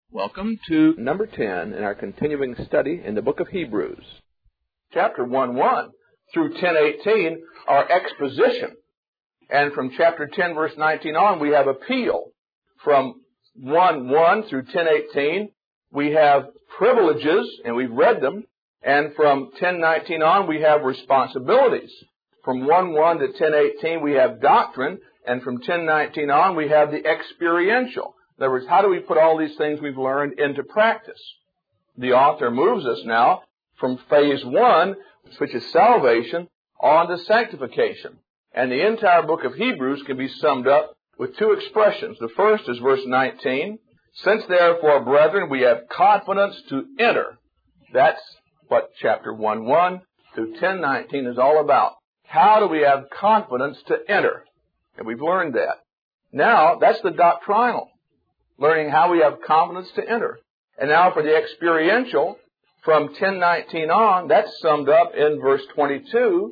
Welcome to number 10 in our continuing study in the book of Hebrews. Chapter 1:1 through 10:18 are exposition. And from chapter 10, verse 19 on, we have appeal. From 1:1 through 10:18, we have privileges, and we've read them. And from 10:19 on, we have responsibilities. From 1:1 to 10:18, we have doctrine. And from 10:19 on, we have the experiential. In other words, how do we put all these things we've learned into practice? The author moves us now from phase 1, which is salvation, on to sanctification. And the entire book of Hebrews can be summed up with two expressions. The first is verse 19. Since therefore, brethren, we have confidence to enter. That's what chapter 1:1 through 10:19 is all about. How do we have confidence to enter? And we've learned that. Now, that's the doctrinal. Learning how we have confidence to enter. And now for the experiential, from 10:19 on, that's summed up in verse 22,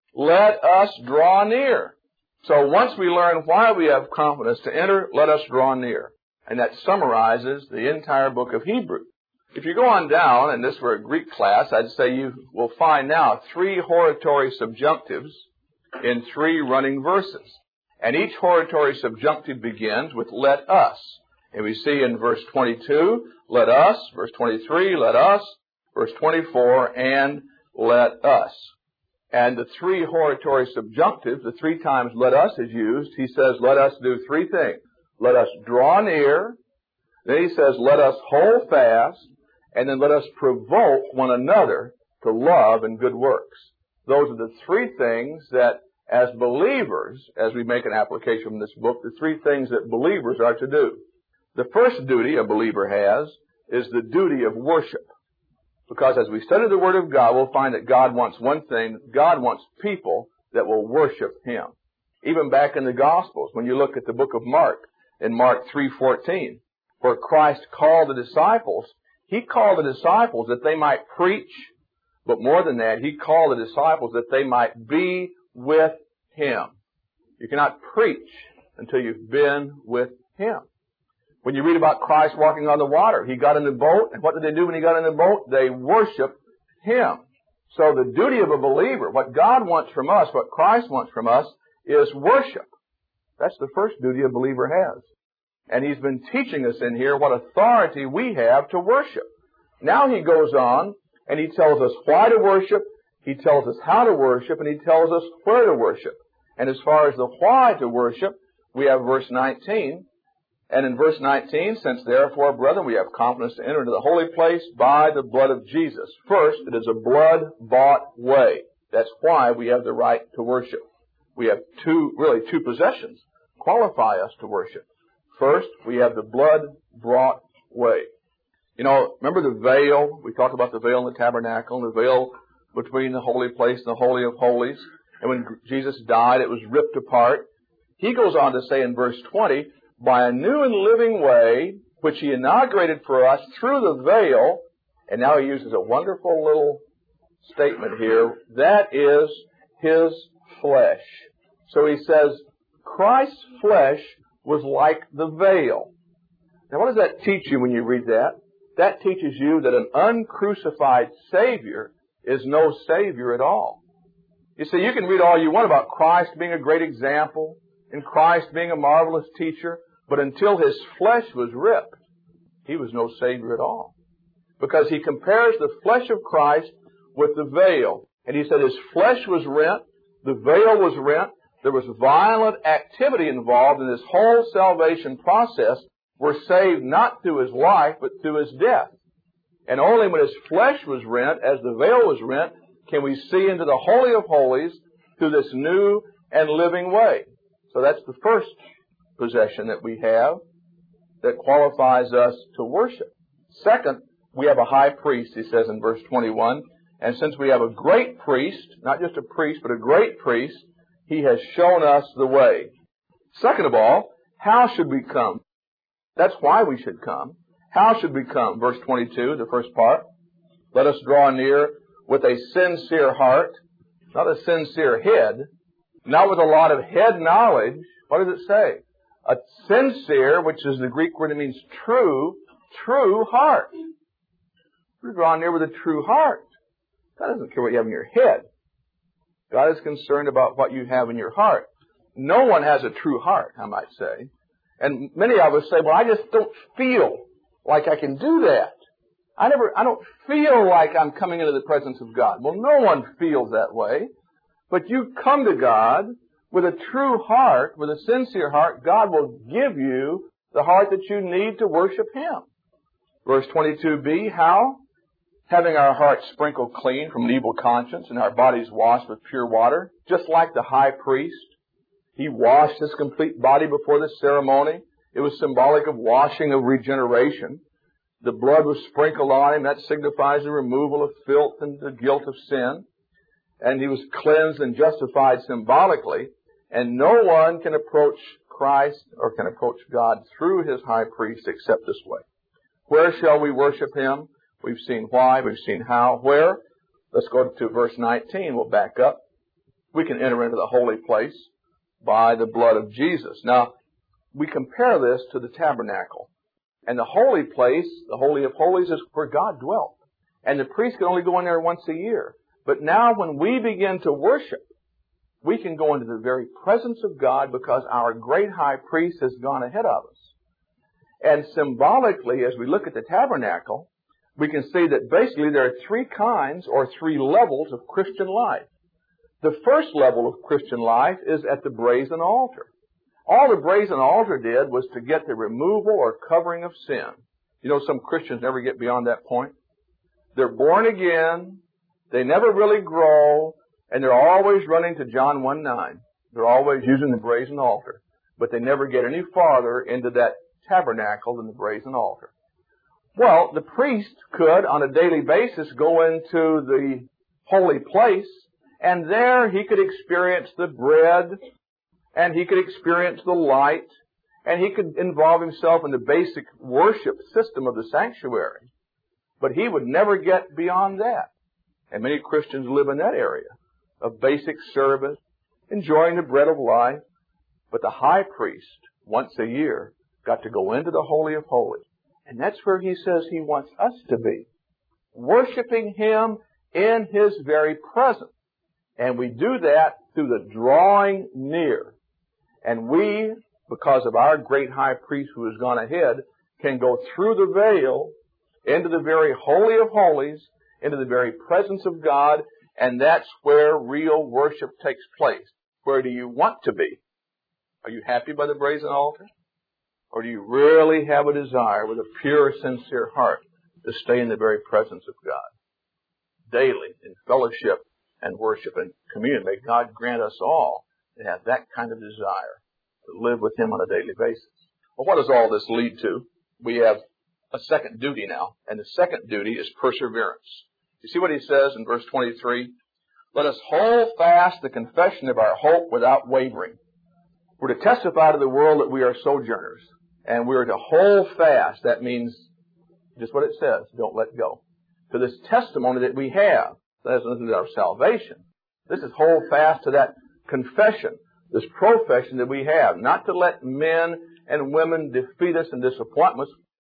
let us draw near. So once we learn why we have confidence to enter, let us draw near. And that summarizes the entire book of Hebrews. If you go on down, and this were a Greek class, I'd say you will find now 3 hortatory subjunctives in 3 running verses. And each hortatory subjunctive begins with let us. And we see in verse 22, let us, verse 23, let us, verse 24, and let us. And the 3 hortatory subjunctives, the 3 times let us is used, he says, let us do 3 things. Let us draw near, then he says, let us hold fast, and then let us provoke one another to love and good works. Those are the 3 things that, as believers, as we make an application from this book, the 3 things that believers are to do. The first duty a believer has is the duty of worship. Because as we study the Word of God, we'll find that God wants one thing. God wants people that will worship Him. Even back in the Gospels, when you look at the book of Mark, in Mark 3:14, where Christ called the disciples, He called the disciples that they might preach, but more than that, He called the disciples that they might be with Him. You cannot preach until you've been with Him. When you read about Christ walking on the water, He got in the boat, and what did they do when He got in the boat? They worshiped Him. So the duty of a believer, what God wants from us, what Christ wants from us, is worship. That's the first duty a believer has. And He's been teaching us in here what authority we have to worship. Now He goes on, and He tells us why to worship, He tells us how to worship, and He tells us where to worship. And as far as the why to worship, we have verse 19. And in verse 19, since therefore, brethren, we have confidence to enter into the holy place by the blood of Jesus. First, it is a blood-bought way. That's why we have the right to worship. We have two possessions qualify us to worship. First, we have the blood-bought way. You know, remember the veil? We talked about the veil in the tabernacle, the veil between the holy place and the Holy of Holies. And when Jesus died, it was ripped apart. He goes on to say in verse 20, by a new and living way, which He inaugurated for us through the veil, and now He uses a wonderful little statement here, that is His flesh. So He says, Christ's flesh was like the veil. Now what does that teach you when you read that? That teaches you that an uncrucified Savior is no Savior at all. You see, you can read all you want about Christ being a great example, and Christ being a marvelous teacher, but until His flesh was ripped, He was no Savior at all. Because He compares the flesh of Christ with the veil. And He said His flesh was rent, the veil was rent, there was violent activity involved in this whole salvation process. We're saved not through His life, but through His death. And only when His flesh was rent, as the veil was rent, can we see into the Holy of Holies through this new and living way. So that's the first possession that we have that qualifies us to worship. Second, we have a high priest, he says in verse 21. And since we have a great priest, not just a priest, but a great priest, He has shown us the way. Second of all, how should we come? That's why we should come. How should we come? Verse 22, the first part. Let us draw near with a sincere heart, not a sincere head, not with a lot of head knowledge. What does it say? A sincere, which is the Greek word that means true, true heart. We're drawn near with a true heart. God doesn't care what you have in your head. God is concerned about what you have in your heart. No one has a true heart, I might say. And many of us say, well, I just don't feel like I can do that. I don't feel like I'm coming into the presence of God. Well, no one feels that way. But you come to God with a true heart, with a sincere heart. God will give you the heart that you need to worship Him. Verse 22b, how? Having our hearts sprinkled clean from an evil conscience and our bodies washed with pure water, just like the high priest. He washed his complete body before the ceremony. It was symbolic of washing, of regeneration. The blood was sprinkled on him. That signifies the removal of filth and the guilt of sin. And he was cleansed and justified symbolically. And no one can approach Christ or can approach God through his high priest except this way. Where shall we worship him? We've seen why. We've seen how. Where? Let's go to verse 19. We'll back up. We can enter into the holy place by the blood of Jesus. Now, we compare this to the tabernacle. And the holy place, the Holy of Holies, is where God dwelt. And the priest could only go in there once a year. But now when we begin to worship, we can go into the very presence of God because our great high priest has gone ahead of us. And symbolically, as we look at the tabernacle, we can see that basically there are three kinds or three levels of Christian life. The first level of Christian life is at the brazen altar. All the brazen altar did was to get the removal or covering of sin. You know, some Christians never get beyond that point. They're born again, they never really grow, and they're always running to John 1:9. They're always using the brazen altar, but they never get any farther into that tabernacle than the brazen altar. Well, the priest could, on a daily basis, go into the holy place, and there he could experience the bread, and he could experience the light, and he could involve himself in the basic worship system of the sanctuary. But he would never get beyond that. And many Christians live in that area of basic service, enjoying the bread of life. But the high priest, once a year, got to go into the Holy of Holies. And that's where he says he wants us to be, worshiping him in his very presence. And we do that through the drawing near. And we, because of our great high priest who has gone ahead, can go through the veil into the very Holy of Holies, into the very presence of God, and that's where real worship takes place. Where do you want to be? Are you happy by the brazen altar? Or do you really have a desire with a pure, sincere heart to stay in the very presence of God? Daily, in fellowship and worship and communion. May God grant us all to have that kind of desire to live with him on a daily basis. Well, what does all this lead to? We have a second duty now, and the second duty is perseverance. You see what he says in verse 23? Let us hold fast the confession of our hope without wavering. We're to testify to the world that we are sojourners, and we're to hold fast. That means just what it says, don't let go. To this testimony that we have, that has nothing to do with our salvation. This is hold fast to that confession, this profession that we have, not to let men and women defeat us and disappoint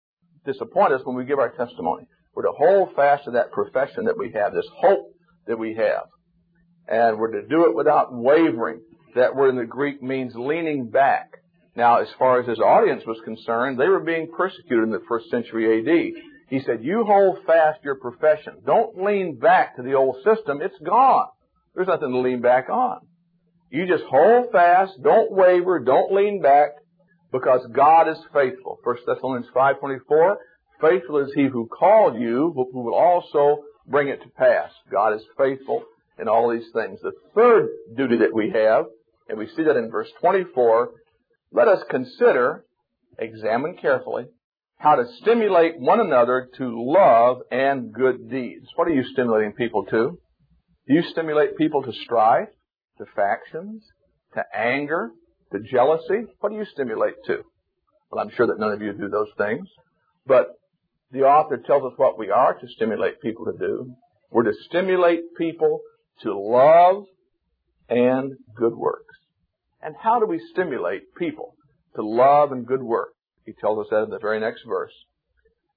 us when we give our testimony. We're to hold fast to that profession that we have, this hope that we have. And we're to do it without wavering. That word in the Greek means leaning back. Now, as far as his audience was concerned, they were being persecuted in the first century A.D. He said, you hold fast your profession. Don't lean back to the old system. It's gone. There's nothing to lean back on. You just hold fast, don't waver, don't lean back, because God is faithful. 1 Thessalonians 5:24, faithful is he who called you, who will also bring it to pass. God is faithful in all these things. The third duty that we have, and we see that in verse 24, let us consider, examine carefully, how to stimulate one another to love and good deeds. What are you stimulating people to? Do you stimulate people to strife, to factions, to anger, to jealousy? What do you stimulate to? Well, I'm sure that none of you do those things. But the author tells us what we are to stimulate people to do. We're to stimulate people to love and good works. And how do we stimulate people to love and good works? He tells us that in the very next verse.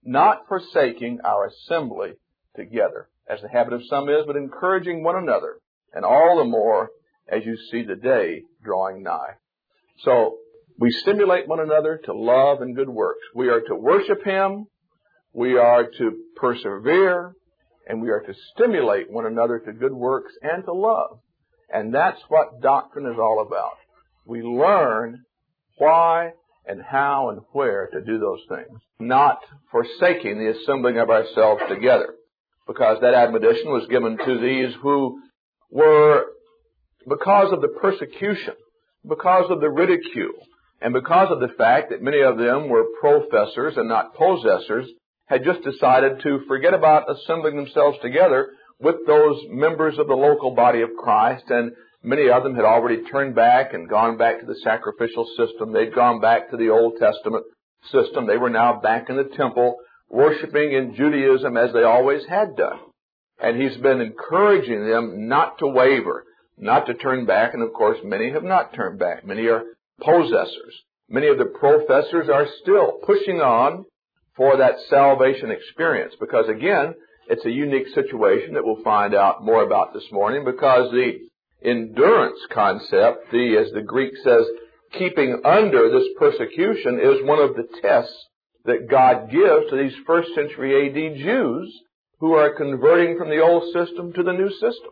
not forsaking our assembly together, as the habit of some is, but encouraging one another, and all the more as you see the day drawing nigh. So, we stimulate one another to love and good works. We are to worship Him, we are to persevere, and we are to stimulate one another to good works and to love. And that's what doctrine is all about. We learn why and how and where to do those things, not forsaking the assembling of ourselves together, because that admonition was given to these who were, because of the persecution, because of the ridicule, and because of the fact that many of them were professors and not possessors, had just decided to forget about assembling themselves together with those members of the local body of Christ, and many of them had already turned back and gone back to the sacrificial system. They'd gone back to the Old Testament system. They were now back in the temple, worshiping in Judaism as they always had done. And He's been encouraging them not to waver, not to turn back, and of course many have not turned back. Many are possessors. Many of the professors are still pushing on for that salvation experience, because again, it's a unique situation that we'll find out more about this morning, because the endurance concept, as the Greek says, keeping under this persecution, is one of the tests that God gives to these first century A.D. Jews who are converting from the old system to the new system.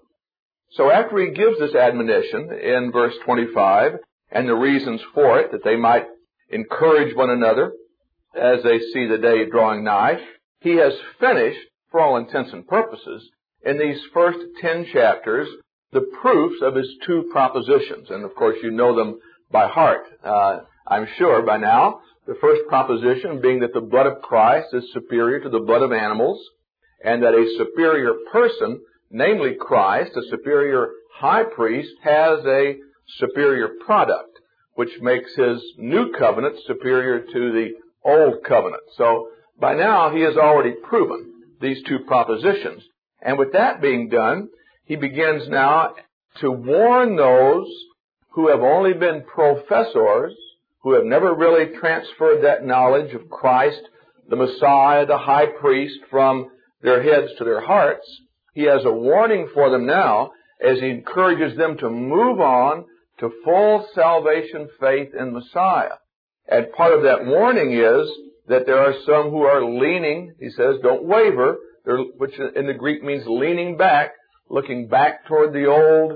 So after He gives this admonition in verse 25, and the reasons for it, that they might encourage one another as they see the day drawing nigh, He has finished, for all intents and purposes, in these first 10 chapters, the proofs of His two propositions. And of course you know them by heart, I'm sure by now. The first proposition being that the blood of Christ is superior to the blood of animals, and that a superior person, namely Christ, a superior high priest, has a superior product, which makes His new covenant superior to the old covenant. So by now He has already proven these two propositions. And with that being done, He begins now to warn those who have only been professors, who have never really transferred that knowledge of Christ, the Messiah, the high priest, from their heads to their hearts. He has a warning for them now as He encourages them to move on to full salvation faith in Messiah. And part of that warning is that there are some who are leaning, He says, don't waver, which in the Greek means leaning back, looking back toward the old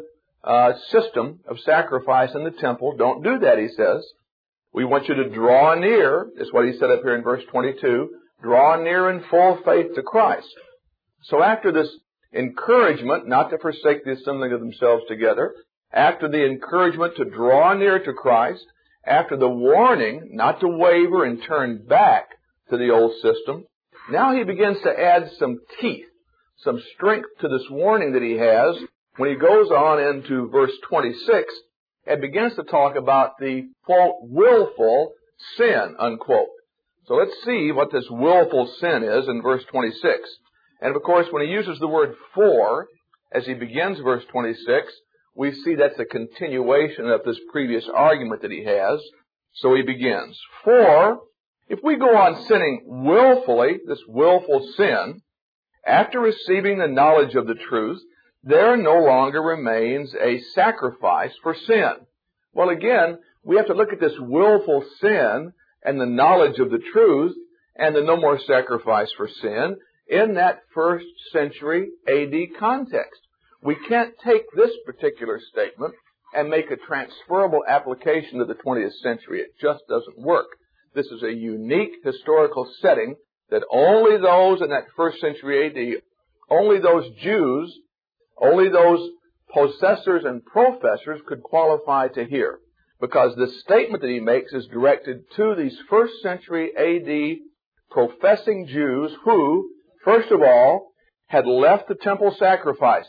system of sacrifice in the temple. Don't do that, He says. We want you to draw near, is what He said up here in verse 22, draw near in full faith to Christ. So after this encouragement not to forsake the assembling of themselves together, after the encouragement to draw near to Christ, after the warning not to waver and turn back to the old system, now He begins to add some teeth, some strength to this warning that He has when He goes on into verse 26 and begins to talk about the, quote, willful sin, unquote. So let's see what this willful sin is in verse 26. And of course, when He uses the word for, as He begins verse 26, we see that's a continuation of this previous argument that He has. So He begins, for if we go on sinning willfully, this willful sin, after receiving the knowledge of the truth, there no longer remains a sacrifice for sin. Well, again, we have to look at this willful sin and the knowledge of the truth and the no more sacrifice for sin in that first century A.D. context. We can't take this particular statement and make a transferable application to the 20th century. It just doesn't work. This is a unique historical setting that only those in that first century A.D., only those Jews, only those possessors and professors could qualify to hear. Because the statement that he makes is directed to these first century A.D. professing Jews who, first of all, had left the temple sacrifices.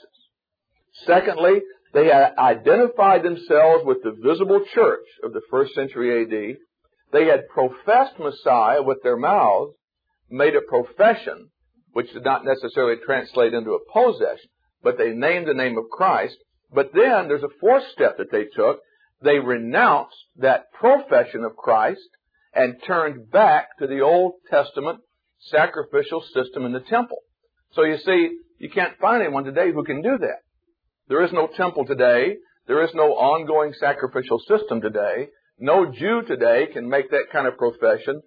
Secondly, they had identified themselves with the visible church of the first century A.D. They had professed Messiah with their mouths, made a profession, which did not necessarily translate into a possession, but they named the name of Christ. But then there's a fourth step that they took. They renounced that profession of Christ and turned back to the Old Testament sacrificial system in the temple. So you see, you can't find anyone today who can do that. There is no temple today. There is no ongoing sacrificial system today. No Jew today can make that kind of profession,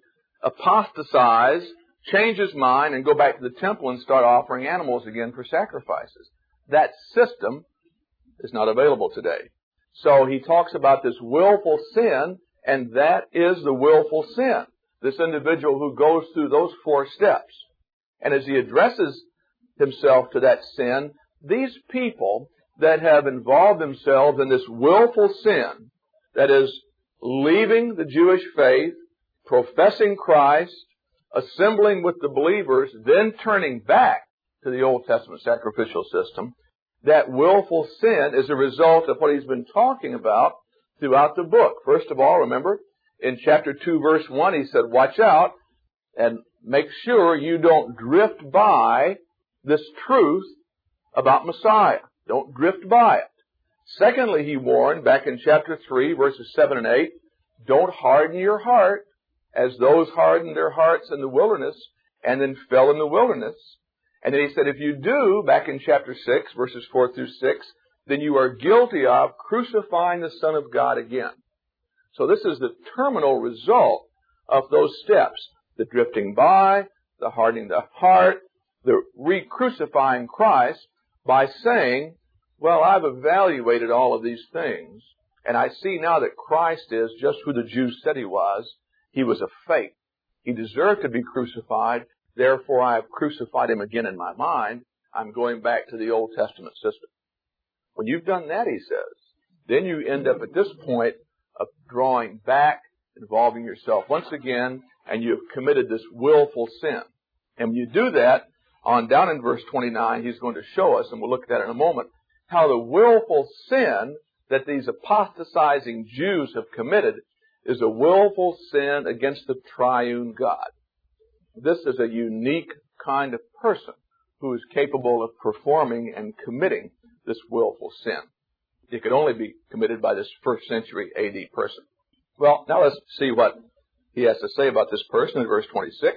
apostatize, change his mind, and go back to the temple and start offering animals again for sacrifices. That system is not available today. So he talks about this willful sin, and that is the willful sin. This individual who goes through those 4 steps. And as he addresses himself to that sin, these people that have involved themselves in this willful sin, that is, leaving the Jewish faith, professing Christ, assembling with the believers, then turning back to the Old Testament sacrificial system, that willful sin is a result of what he's been talking about throughout the book. First of all, remember, in chapter 2, verse 1, he said, watch out and make sure you don't drift by this truth about Messiah. Don't drift by it. Secondly, he warned back in chapter 3, verses 7 and 8, don't harden your heart as those hardened their hearts in the wilderness and then fell in the wilderness. And then he said, if you do, back in chapter 6, verses 4 through 6, then you are guilty of crucifying the Son of God again. So this is the terminal result of those steps. The drifting by, the hardening the heart, the re-crucifying Christ by saying, well, I've evaluated all of these things, and I see now that Christ is just who the Jews said he was. He was a fake. He deserved to be crucified. Therefore, I have crucified him again in my mind. I'm going back to the Old Testament system. When you've done that, he says, then you end up at this point of drawing back, involving yourself once again, and you have committed this willful sin. And when you do that, on down in verse 29, he's going to show us, and we'll look at that in a moment, how the willful sin that these apostatizing Jews have committed is a willful sin against the triune God. This is a unique kind of person who is capable of performing and committing this willful sin. It could only be committed by this first century AD person. Well, now let's see what he has to say about this person in verse 26.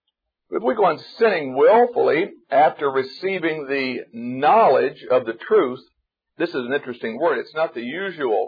If we go on sinning willfully after receiving the knowledge of the truth, this is an interesting word. It's not the usual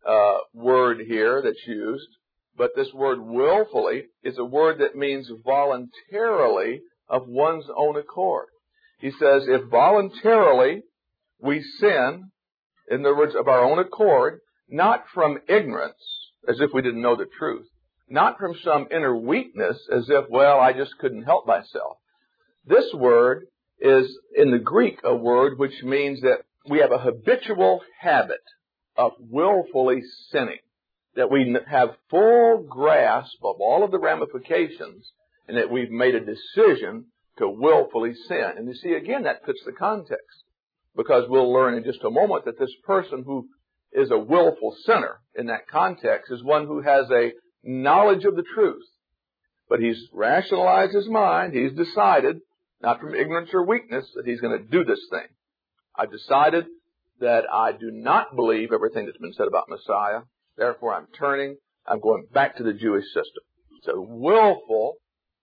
word here that's used, but this word willfully is a word that means voluntarily of one's own accord. He says, if voluntarily we sin, in other words, of our own accord, not from ignorance, as if we didn't know the truth, not from some inner weakness, as if, well, I just couldn't help myself. This word is, in the Greek, a word which means that we have a habitual habit of willfully sinning, that we have full grasp of all of the ramifications, and that we've made a decision to willfully sin. And you see, again, that fits the context, because we'll learn in just a moment that this person who is a willful sinner in that context is one who has a knowledge of the truth. But he's rationalized his mind. He's decided, not from ignorance or weakness, that he's going to do this thing. I've decided that I do not believe everything that's been said about Messiah. Therefore, I'm turning. I'm going back to the Jewish system. It's a willful,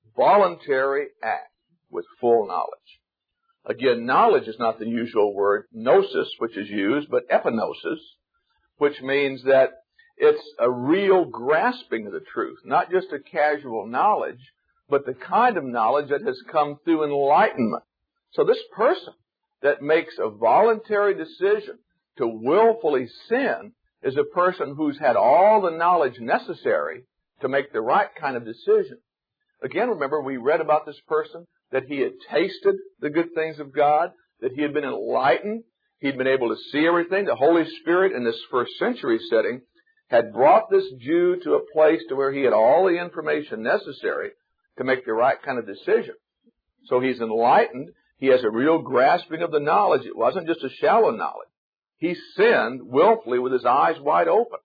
voluntary act with full knowledge. Again, knowledge is not the usual word, gnosis, which is used, but epignosis, which means that it's a real grasping of the truth, not just a casual knowledge, but the kind of knowledge that has come through enlightenment. So this person that makes a voluntary decision to willfully sin is a person who's had all the knowledge necessary to make the right kind of decision. Again, remember, we read about this person that he had tasted the good things of God, that he had been enlightened, he'd been able to see everything. The Holy Spirit in this first century setting had brought this Jew to a place to where he had all the information necessary to make the right kind of decision. So he's enlightened. He has a real grasping of the knowledge. It wasn't just a shallow knowledge. He sinned willfully with his eyes wide open.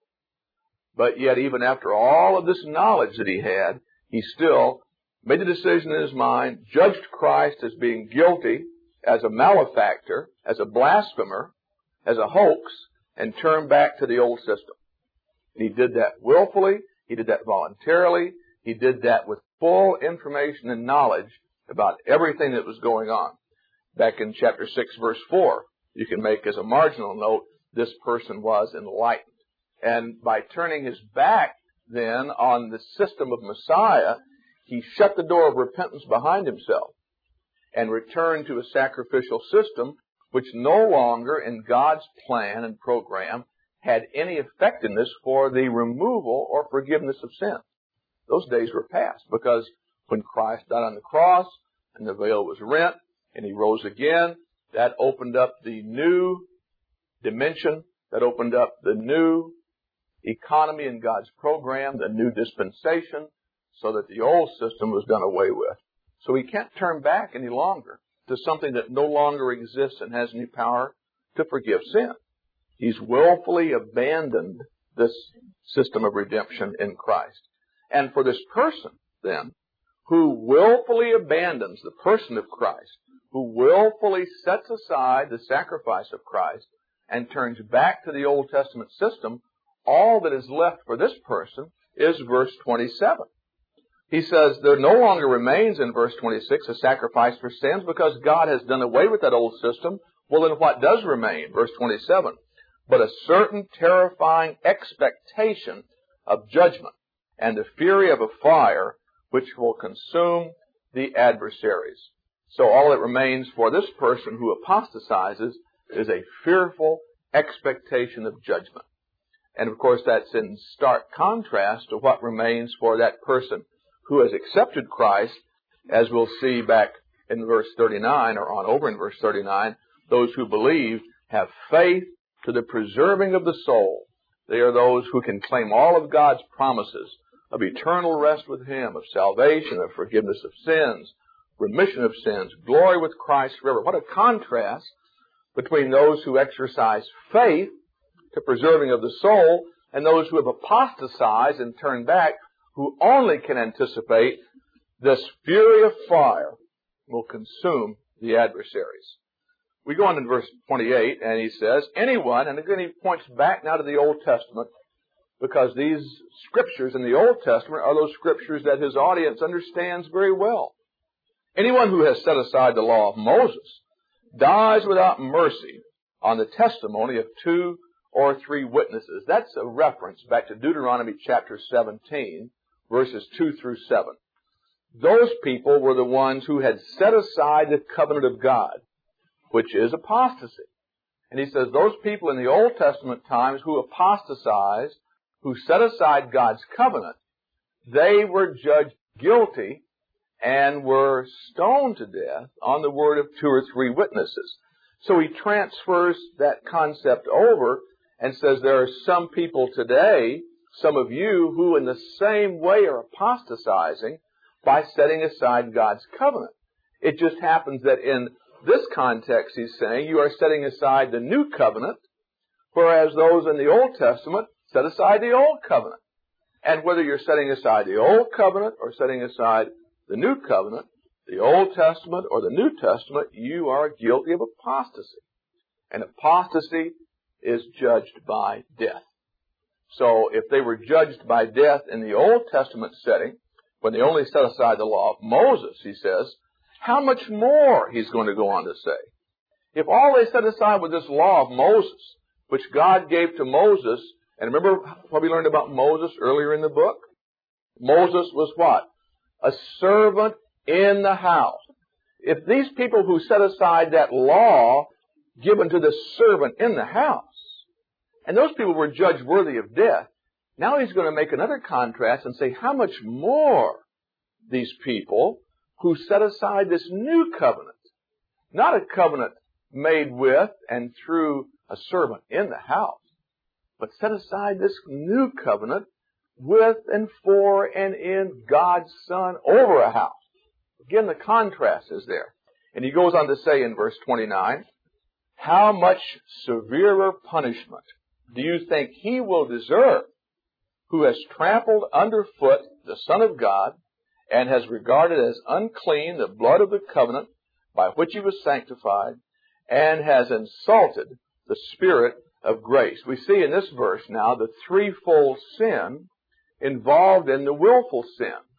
But yet, even after all of this knowledge that he had, he still made a decision in his mind, judged Christ as being guilty, as a malefactor, as a blasphemer, as a hoax, and turned back to the old system. He did that willfully. He did that voluntarily. He did that with full information and knowledge about everything that was going on. Back in chapter 6, verse 4, you can make as a marginal note, this person was enlightened. And by turning his back then on the system of Messiah, he shut the door of repentance behind himself and returned to a sacrificial system which no longer in God's plan and program had any effectiveness for the removal or forgiveness of sin. Those days were past, because when Christ died on the cross and the veil was rent and he rose again, that opened up the new dimension, that opened up the new economy in God's program, the new dispensation, so that the old system was done away with. So we can't turn back any longer to something that no longer exists and has any power to forgive sin. He's willfully abandoned this system of redemption in Christ. And for this person, then, who willfully abandons the person of Christ, who willfully sets aside the sacrifice of Christ and turns back to the Old Testament system, all that is left for this person is verse 27. He says there no longer remains in verse 26 a sacrifice for sins because God has done away with that old system. Well, then what does remain? Verse 27. But a certain terrifying expectation of judgment and the fury of a fire which will consume the adversaries. So all that remains for this person who apostatizes is a fearful expectation of judgment. And of course that's in stark contrast to what remains for that person who has accepted Christ, as we'll see back in verse 39 or on over in verse 39. Those who believe have faith to the preserving of the soul. They are those who can claim all of God's promises of eternal rest with Him, of salvation, of forgiveness of sins, remission of sins, glory with Christ forever. What a contrast between those who exercise faith to preserving of the soul and those who have apostatized and turned back, who only can anticipate this fury of fire will consume the adversaries. We go on in verse 28, and he says, anyone, and again he points back now to the Old Testament, because these scriptures in the Old Testament are those scriptures that his audience understands very well. Anyone who has set aside the law of Moses dies without mercy on the testimony of 2 or 3 witnesses. That's a reference back to Deuteronomy chapter 17, verses 2 through 7. Those people were the ones who had set aside the covenant of God, which is apostasy. And he says those people in the Old Testament times who apostatized, who set aside God's covenant, they were judged guilty and were stoned to death on the word of 2 or 3 witnesses. So he transfers that concept over and says there are some people today, some of you, who in the same way are apostatizing by setting aside God's covenant. It just happens that in this context, he's saying, you are setting aside the new covenant, whereas those in the Old Testament set aside the old covenant. And whether you're setting aside the old covenant or setting aside the new covenant, the Old Testament or the New Testament, you are guilty of apostasy. And apostasy is judged by death. So if they were judged by death in the Old Testament setting, when they only set aside the law of Moses, he says, how much more, he's going to go on to say. If all they set aside was this law of Moses, which God gave to Moses, and remember what we learned about Moses earlier in the book? Moses was what? A servant in the house. If these people who set aside that law given to the servant in the house, and those people were judged worthy of death, now he's going to make another contrast and say how much more these people who set aside this new covenant, not a covenant made with and through a servant in the house, but set aside this new covenant with and for and in God's Son over a house. Again, the contrast is there. And he goes on to say in verse 29, how much severer punishment do you think he will deserve who has trampled underfoot the Son of God and has regarded as unclean the blood of the covenant by which he was sanctified and has insulted the Spirit of grace? We see in this verse now the threefold sin involved in the willful sin.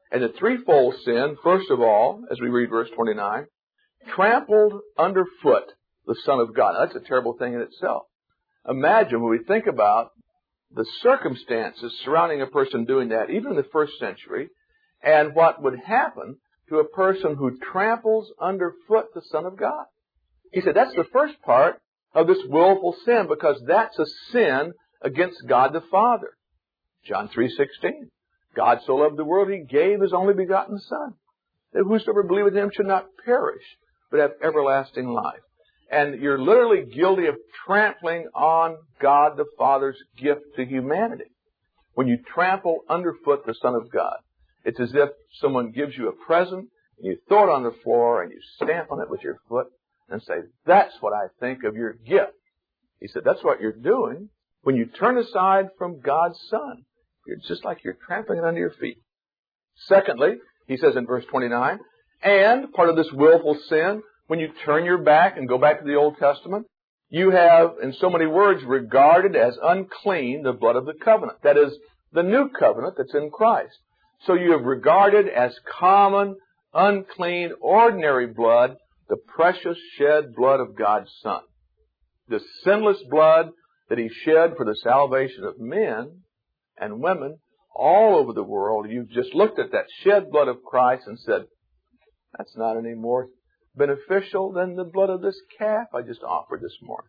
And the threefold sin, first of all, as we read verse 29, trampled underfoot the Son of God. Now, that's a terrible thing in itself. Imagine when we think about the circumstances surrounding a person doing that, even in the first century, and what would happen to a person who tramples underfoot the Son of God. He said that's the first part of this willful sin, because that's a sin against God the Father. John 3:16. God so loved the world, He gave His only begotten Son, that whosoever believeth in Him should not perish, but have everlasting life. And you're literally guilty of trampling on God the Father's gift to humanity. When you trample underfoot the Son of God, it's as if someone gives you a present, and you throw it on the floor, and you stamp on it with your foot, and say, that's what I think of your gift. He said, that's what you're doing when you turn aside from God's Son. It's just like you're trampling it under your feet. Secondly, he says in verse 29, and part of this willful sin, when you turn your back and go back to the Old Testament, you have, in so many words, regarded as unclean the blood of the covenant. That is, the new covenant that's in Christ. So you have regarded as common, unclean, ordinary blood the precious shed blood of God's Son. The sinless blood that He shed for the salvation of men and women all over the world. You've just looked at that shed blood of Christ and said, that's not any more beneficial than the blood of this calf I just offered this morning.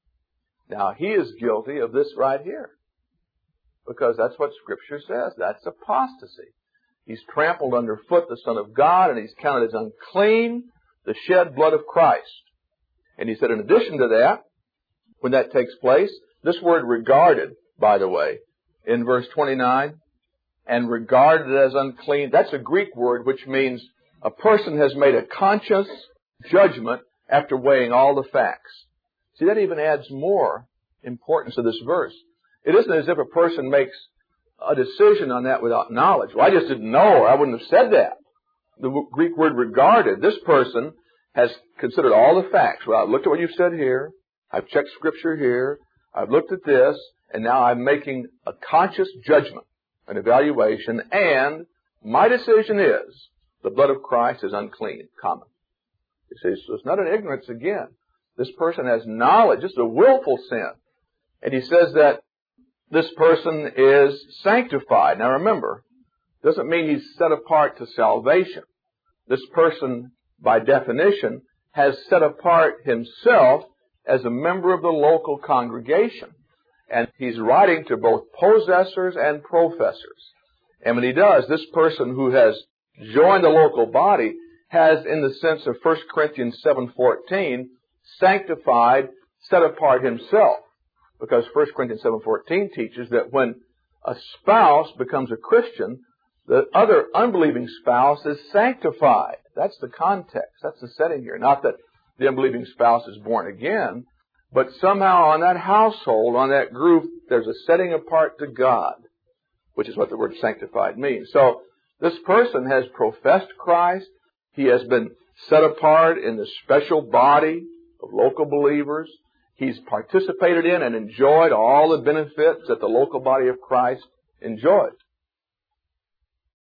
Now, he is guilty of this right here, because that's what Scripture says. That's apostasy. He's trampled underfoot the Son of God, and he's counted as unclean the shed blood of Christ. And he said, in addition to that, when that takes place, this word regarded, by the way, in verse 29, and regarded as unclean, that's a Greek word which means a person has made a conscious judgment after weighing all the facts. See, that even adds more importance to this verse. It isn't as if a person makes a decision on that without knowledge. Well, I just didn't know, or I wouldn't have said that. The Greek word regarded, this person has considered all the facts. Well, I've looked at what you've said here. I've checked Scripture here. I've looked at this. And now I'm making a conscious judgment, an evaluation. And my decision is the blood of Christ is unclean, common. You see, so it's not an ignorance again. This person has knowledge. This is a willful sin. And he says that this person is sanctified. Now remember, doesn't mean he's set apart to salvation. This person, by definition, has set apart himself as a member of the local congregation. And he's writing to both possessors and professors. And when he does, this person who has joined the local body has, in the sense of 1 Corinthians 7:14, sanctified, set apart himself. Because 1 Corinthians 7:14 teaches that when a spouse becomes a Christian, the other unbelieving spouse is sanctified. That's the context. That's the setting here. Not that the unbelieving spouse is born again, but somehow on that household, on that group, there's a setting apart to God, which is what the word sanctified means. So this person has professed Christ. He has been set apart in the special body of local believers. He's participated in and enjoyed all the benefits that the local body of Christ enjoys.